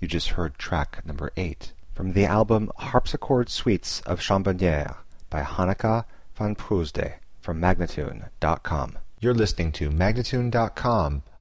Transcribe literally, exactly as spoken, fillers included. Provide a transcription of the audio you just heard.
just heard track number eight from the album Harpsichord Suites of Chambonnière by Hanneke van Proosde from Magnatune dot com. You're listening to Magnatune dot com,